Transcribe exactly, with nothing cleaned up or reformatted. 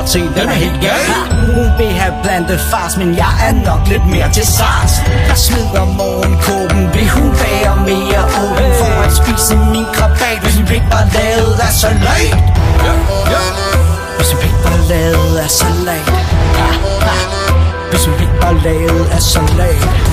se, den er helt gal. Hun vil have blandet fars, men jeg er nok lidt mere til sars. Jeg smider morgenkåben, vil hun være mere åben for at spise min krabat, hvis min pik var lavet af salat. Hvis min pik var lavet af salat. Hvis min pik var lavet af salat.